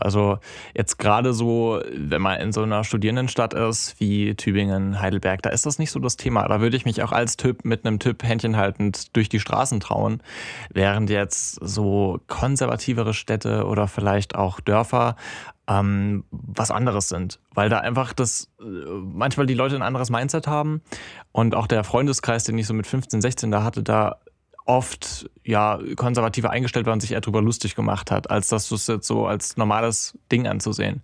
Also jetzt gerade so, wenn man in so einer Studierendenstadt ist wie Tübingen, Heidelberg, da ist das nicht so das Thema. Da würde ich mich auch als Typ mit einem Typ Händchen haltend durch die Straßen trauen, während jetzt so konservativere Städte oder vielleicht auch Dörfer was anderes sind, weil da einfach manchmal die Leute ein anderes Mindset haben und auch der Freundeskreis, den ich so mit 15, 16 da hatte, da oft ja konservativer eingestellt war und sich eher drüber lustig gemacht hat, als dass du es jetzt so als normales Ding anzusehen.